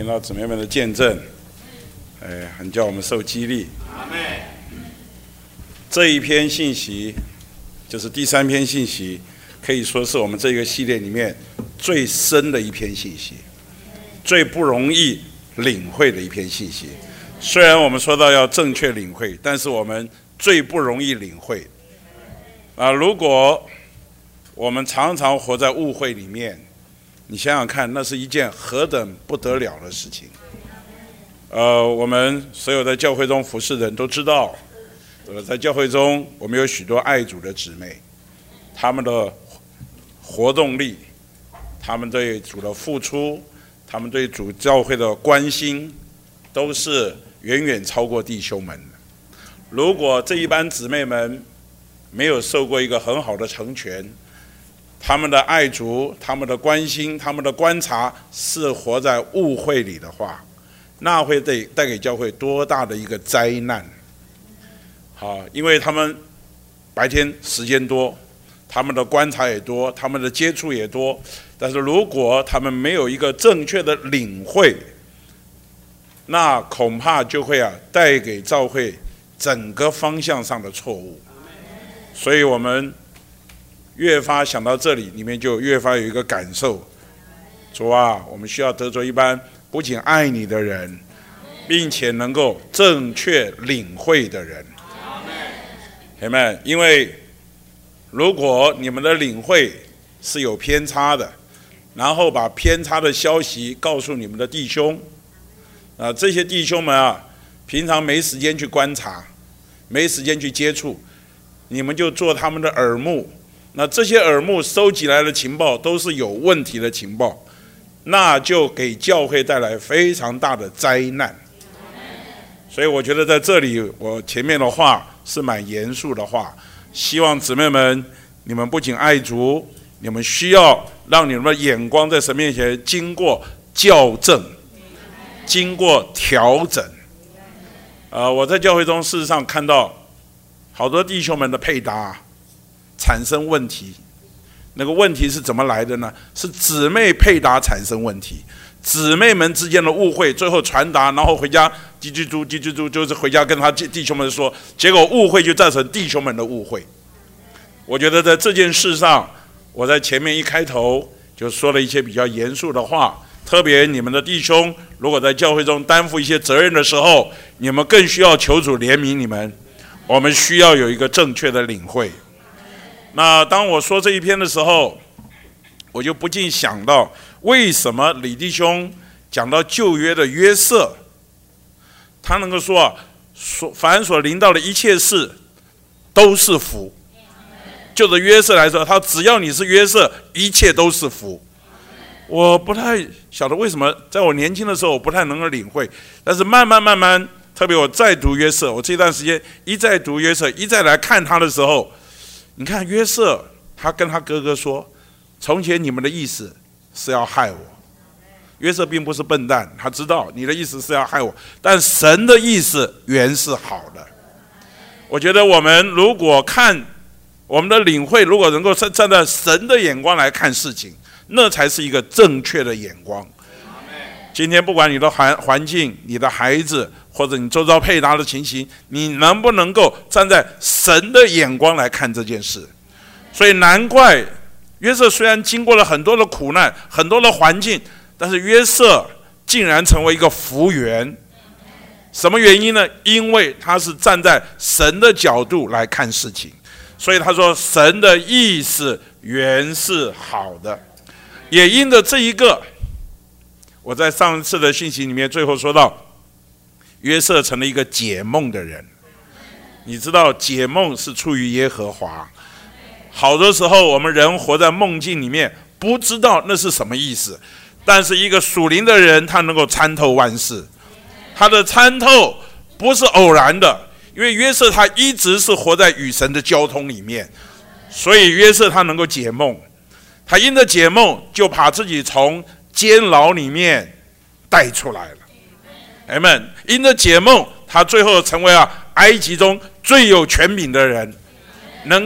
听到姊妹们的见证，很叫我们受激励。 阿们。 这一篇信息，就是第3篇信息，可以说是我们这个系列里面最深的一篇信息，最不容易领会的一篇信息。虽然我们说到要正确领会，但是我们最不容易领会。如果我们常常活在误会里面，你想想看，那是一件何等不得了的事情。我们所有在教会中服侍的人都知道，在教会中我们有许多爱主的姊妹，他们的活动力，他们对主的付出，他们对主教会的关心，都是远远超过弟兄们的。如果这一班姊妹们没有受过一个很好的成全，他们的爱主，他们的关心，他们的观察是活在误会里的话，那会带给教会多大的一个灾难。因为他们白天时间多，他们的观察也多，他们的接触也多，但是如果他们没有一个正确的领会，那恐怕就会带给教会整个方向上的错误。所以我们越发想到这里，里面就越发有一个感受，主啊，我们需要得着一班不仅爱你的人，并且能够正确领会的人。阿们。因为如果你们的领会是有偏差的，然后把偏差的消息告诉你们的弟兄，这些弟兄们平常没时间去观察，没时间去接触，你们就做他们的耳目，那这些耳目收集来的情报都是有问题的情报，那就给教会带来非常大的灾难。所以我觉得在这里，我前面的话是蛮严肃的话，希望姊妹们，你们不仅爱主，你们需要让你们的眼光在神面前经过校正，经过调整。我在教会中事实上看到好多弟兄们的配搭产生问题，那个问题是怎么来的呢？是姊妹配搭产生问题，姊妹们之间的误会，最后传达，然后回家叽叽嘟，就是回家跟他弟兄们说，结果误会就造成弟兄们的误会。我觉得在这件事上，我在前面一开头就说了一些比较严肃的话，特别你们的弟兄如果在教会中担负一些责任的时候，你们更需要求主怜悯你们，我们需要有一个正确的领会。那当我说这一篇的时候，我就不禁想到，为什么李弟兄讲到旧约的约瑟，他能够说凡所临到的一切事都是福。就着约瑟来说，他只要你是约瑟，一切都是福。我不太晓得为什么在我年轻的时候我不太能够领会，但是慢慢，特别我再读约瑟，我这段时间一再读约瑟，一再来看他的时候，你看约瑟他跟他哥哥说，从前你们的意思是要害我。约瑟并不是笨蛋，他知道你的意思是要害我，但神的意思原是好的。我觉得我们如果看我们的领会，如果能够站在神的眼光来看事情，那才是一个正确的眼光。今天不管你的环境，你的孩子，或者你周遭配搭的情形，你能不能够站在神的眼光来看这件事？所以难怪约瑟虽然经过了很多的苦难，很多的环境，但是约瑟竟然成为一个福源。什么原因呢？因为他是站在神的角度来看事情，所以他说神的意思原是好的。也因着这一个，我在上次的信息里面最后说到，约瑟成了一个解梦的人。你知道解梦是出于耶和华，好多时候我们人活在梦境里面，不知道那是什么意思，但是一个属灵的人，他能够参透万事。他的参透不是偶然的，因为约瑟他一直是活在与神的交通里面，所以约瑟他能够解梦。他因着解梦，就把自己从监牢里面带出来了。阿们。因着解梦，他最后成为埃及中最有权柄的人，能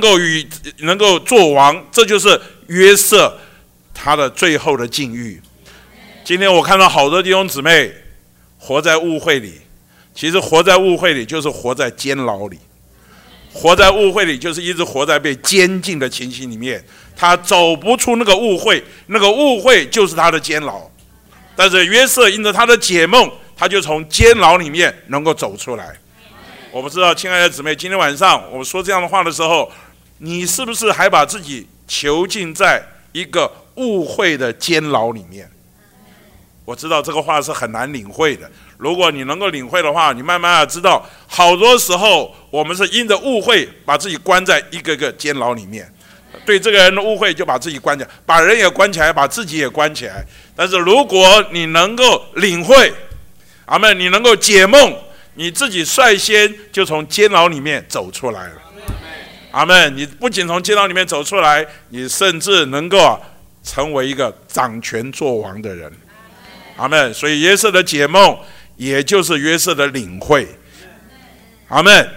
够做王，这就是约瑟他的最后的境遇。 今天我看到好多弟兄姊妹活在误会里，其实活在误会里就是活在监牢里，活在误会里就是一直活在被监禁的情形里面，他走不出那个误会，那个误会就是他的监牢。但是约瑟因着他的解梦，他就从监牢里面能够走出来。我不知道亲爱的姊妹，今天晚上我说这样的话的时候，你是不是还把自己囚禁在一个误会的监牢里面？我知道这个话是很难领会的，如果你能够领会的话，你慢慢的知道，好多时候我们是因着误会把自己关在一个个监牢里面，对这个人的误会就把自己关起来，把人也关起来，把自己也关起来。但是如果你能够领会，阿们，你能够解梦，你自己率先就从监牢里面走出来了。阿们，你不仅从监牢里面走出来，你甚至能够成为一个掌权作王的人。阿们，所以约瑟的解梦也就是约瑟的领会。阿们，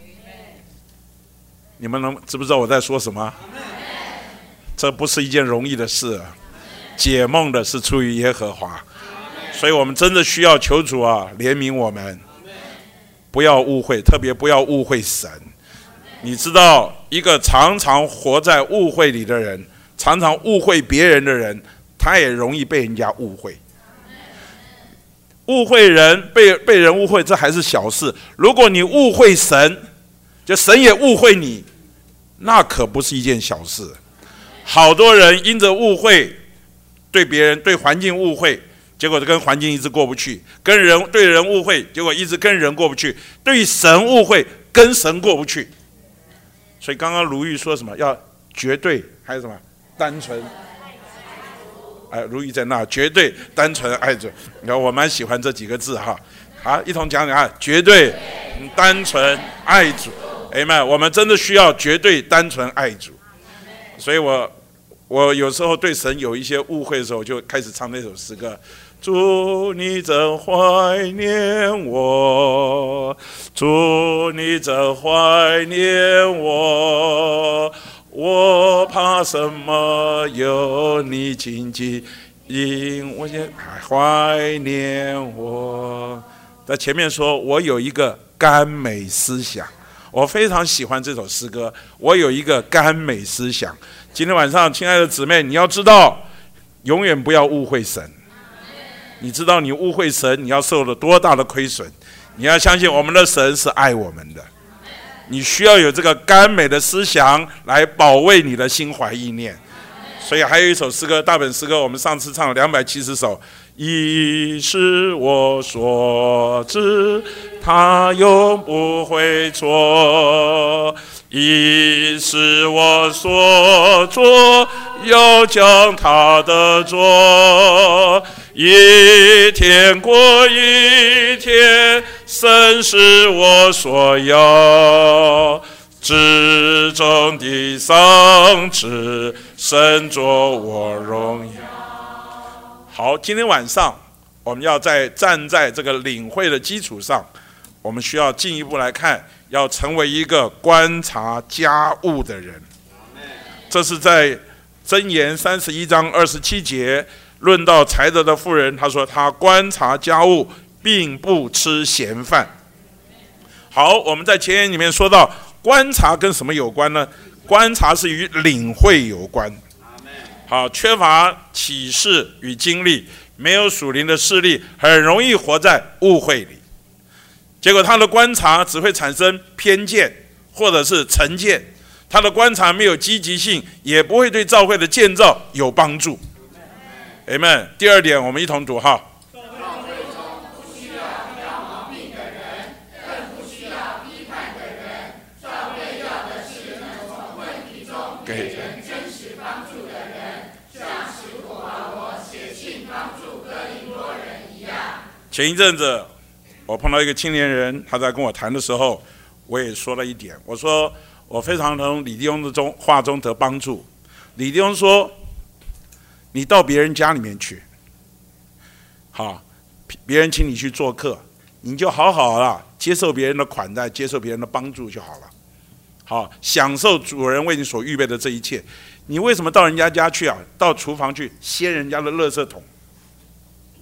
你们知不知道我在说什么？这不是一件容易的事啊，解梦的是出于耶和华，所以我们真的需要求主怜悯我们，不要误会，特别不要误会神。你知道，一个常常活在误会里的人，常常误会别人的人，他也容易被人家误会。误会人，被人误会，这还是小事。如果你误会神，就神也误会你，那可不是一件小事。好多人因着误会，对别人、对环境误会，结果跟环境一直过不去；对人误会，结果一直跟人过不去；对神误会，跟神过不去。所以刚刚如玉说什么？要绝对，还有什么？单纯。如意在那，绝对单纯爱主。你看，我蛮喜欢这几个字哈。好，一同讲讲绝对单纯爱主。Amen，我们真的需要绝对单纯爱主。所以我有时候对神有一些误会的时候，就开始唱那首诗歌：主你真怀念我，主你真怀念我。我怕什么？有你紧紧因我怀念我。在前面说，我有一个甘美思想，我非常喜欢这首诗歌。我有一个甘美思想。今天晚上，亲爱的姊妹，你要知道，永远不要误会神。你知道你误会神，你要受了多大的亏损？你要相信我们的神是爱我们的。你需要有这个甘美的思想来保卫你的心怀意念。所以还有一首诗歌，大本诗歌，我们上次唱了270首。已是我所知，他永不会错。已是我所做，要将他的做。一天过一天，神是我所要。至终的赏赐，神作我荣耀。好，今天晚上我们要站在这个领会的基础上，我们需要进一步来看，要成为一个观察家务的人。这是在箴言31章27节论到才德的妇人，他说他观察家务，并不吃闲饭。好，我们在前言里面说到，观察跟什么有关呢？观察是与领会有关。好，缺乏启示与经历，没有属灵的视力，很容易活在误会里。结果他的观察只会产生偏见或者是成见，他的观察没有积极性，也不会对教会的建造有帮助。Amen。第二点，我们一同读哈。给人真实帮助的人，像使徒保罗写信帮助哥林多人一样。前一阵子，我碰到一个青年人，他在跟我谈的时候，我也说了一点。我说我非常从李弟兄的话中得帮助。李弟兄说：“你到别人家里面去，好，别人请你去做客，你就好好了，接受别人的款待，接受别人的帮助就好了。”好，享受主人为你所预备的这一切。你为什么到人家家去啊？到厨房去掀人家的垃圾桶，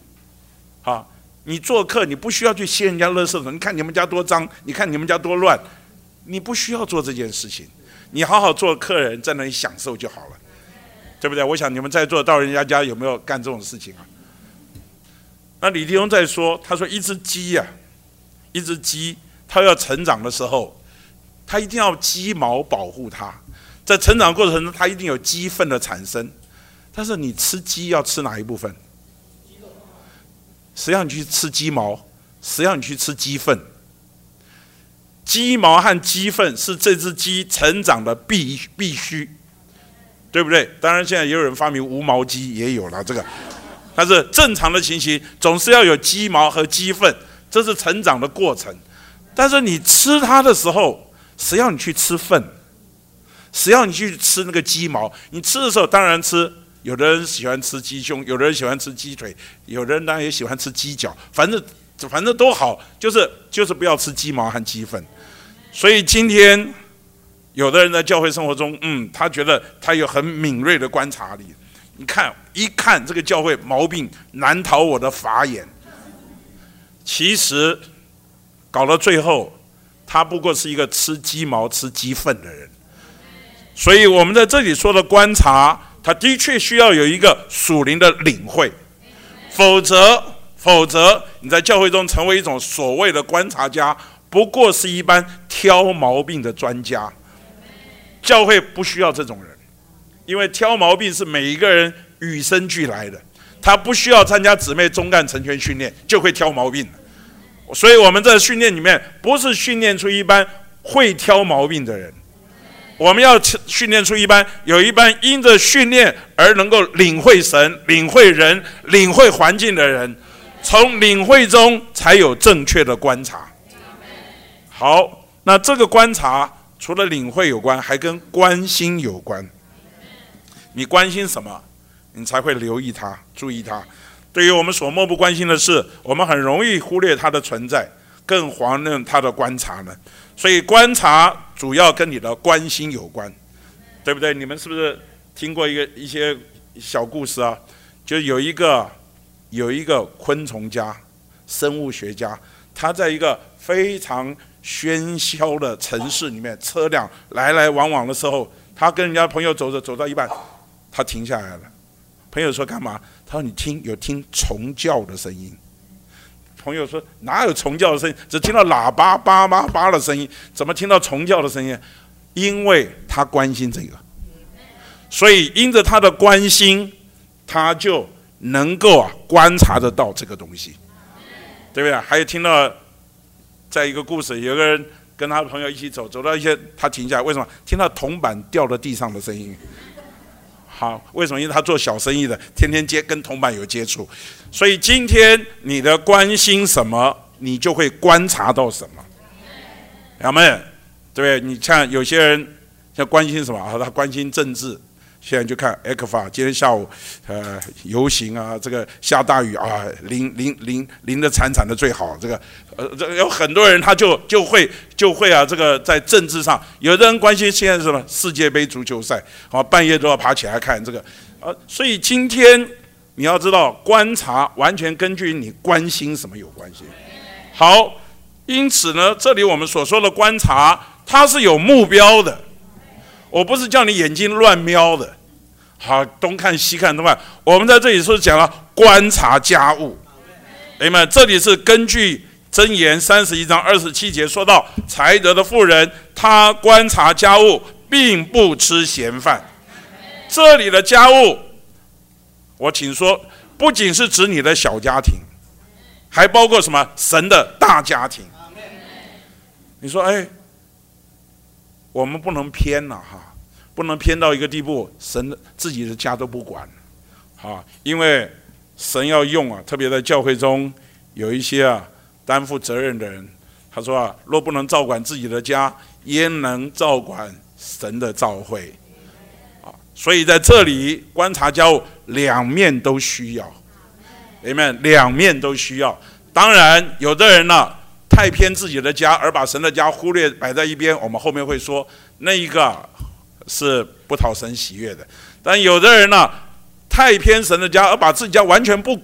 好，你做客你不需要去掀人家垃圾桶，你看你们家多脏，你看你们家多乱，你不需要做这件事情，你好好做客人，在那里享受就好了，对不对？我想你们在座到人家家有没有干这种事情啊？那李弟兄在说，他说一只鸡啊，一只鸡它要成长的时候，它一定要鸡毛保护它，在成长过程中它一定有鸡粪的产生，但是你吃鸡要吃哪一部分？谁让你去吃鸡毛？谁让你去吃鸡粪？鸡毛和鸡粪是这只鸡成长的必须，对不对？当然现在也有人发明无毛鸡，也有了这个，但是正常的情形总是要有鸡毛和鸡粪，这是成长的过程。但是你吃它的时候，谁要你去吃粪？谁要你去吃那个鸡毛？你吃的时候当然吃，有的人喜欢吃鸡胸，有的人喜欢吃鸡腿，有的人当然也喜欢吃鸡脚，反正都好，就是不要吃鸡毛和鸡粪。所以今天有的人在教会生活中，他觉得他有很敏锐的观察力，一看这个教会毛病难逃我的法眼。其实搞到最后，他不过是一个吃鸡毛吃鸡粪的人。所以我们在这里说的观察，他的确需要有一个属灵的领会，否则你在教会中成为一种所谓的观察家，不过是一般挑毛病的专家。教会不需要这种人，因为挑毛病是每一个人与生俱来的，他不需要参加姊妹中干成全训练就会挑毛病。所以我们在训练里面不是训练出一班会挑毛病的人，我们要训练出有一班因着训练而能够领会神、领会人、领会环境的人，从领会中才有正确的观察。好，那这个观察除了领会有关，还跟关心有关。你关心什么，你才会留意它、注意它。对于我们所漠不关心的事，我们很容易忽略它的存在，更遑论它的观察呢。所以观察主要跟你的关心有关，对不对？你们是不是听过一些小故事啊？就有一个昆虫家、生物学家，他在一个非常喧嚣的城市里面，车辆来来往往的时候，他跟人家朋友走到一半，他停下来了。朋友说干嘛？他说有听虫叫的声音。朋友说哪有虫叫的声音？只听到喇叭叭叭叭的声音，怎么听到虫叫的声音？因为他关心这个，所以因着他的关心，他就能够观察得到这个东西，对不对？还有听到在一个故事，有个人跟他的朋友一起走到一些，他停下来，为什么？听到铜板掉到地上的声音。好，为什么？因为他做小生意的，天天跟铜板有接触，所以今天你的关心什么，你就会观察到什么，有没有？对，你看有些人像关心什么？他关心政治，现在就看 ECFA 今天下午游行啊，这个下大雨啊，淋得惨的最好。这个有很多人他就会这个在政治上，有的人关心现在是什么世界杯足球赛，半夜都要爬起来看这个所以今天你要知道，观察完全根据你关心什么有关系。好，因此呢，这里我们所说的观察，它是有目标的。我不是叫你眼睛乱瞄的，好，东看西看东看。我们在这里是讲了观察家务，哎们，这里是根据箴言31章27节说到，才德的妇人，她观察家务，并不吃闲饭。这里的家务，我请说，不仅是指你的小家庭，还包括什么？神的大家庭。你说，我们不能偏了不能偏到一个地步，神自己的家都不管因为神要用特别在教会中有一些担负责任的人，他说若不能照管自己的家，焉能照管神的召会所以在这里观察家务，两面都需要，两面都需要。当然有的人太偏自己的家，而把神的家忽略摆在一边，我们后面会说那一个是不讨神喜悦的。但有的人太偏神的家，而把自己家完全不管，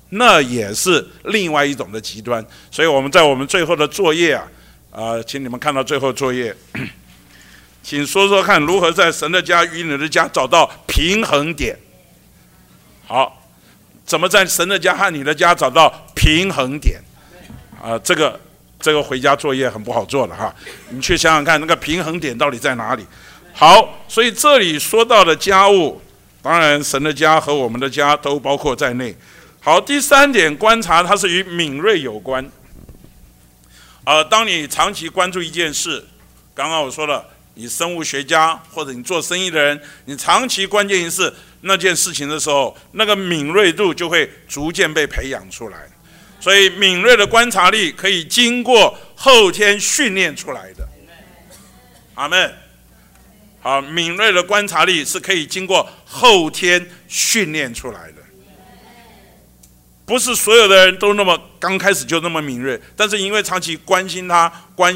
那也是另外一种的极端。所以我们在我们最后的作业请你们看到最后作业，请说说看如何在神的家与你的家找到平衡点。好，怎么在神的家和你的家找到平衡点？这个回家作业很不好做了哈，你去想想看那个平衡点到底在哪里。好，所以这里说到的家务，当然神的家和我们的家都包括在内。好，第三点观察，它是与敏锐有关。当你长期关注一件事，刚刚我说了，你生物学家或者你做生意的人，你长期关键是那件事情的时候，那个敏锐度就会逐渐被培养出来。所以敏锐的观察力可以经过后天训练出来的。阿们。好，敏锐的观察力是可以经过后天训练出来的。不是所有的人都那么刚开始就那么敏锐，但是因为长期关心他，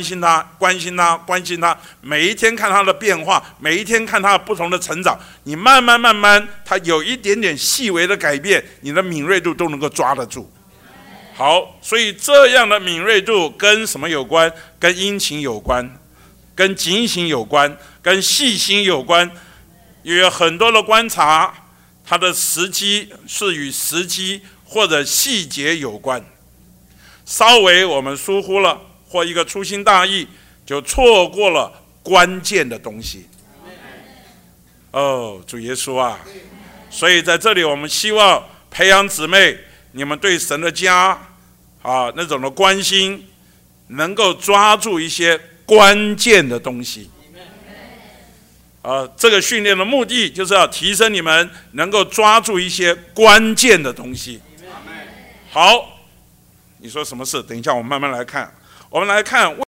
每一天看他的变化，每一天看他不同的成长，你慢慢他有一点点细微的改变，你的敏锐度都能够抓得住。好，所以这样的敏锐度跟什么有关？跟殷勤有关，跟警醒有关，跟细心有关。有很多的观察，它的时机是与时机或者细节有关。稍微我们疏忽了，或一个粗心大意，就错过了关键的东西。主耶稣啊！所以在这里我们希望培养姊妹，你们对神的家那种的关心，能够抓住一些关键的东西。这个训练的目的就是要提升你们能够抓住一些关键的东西。好，你说什么事？等一下我们慢慢来看。我们来看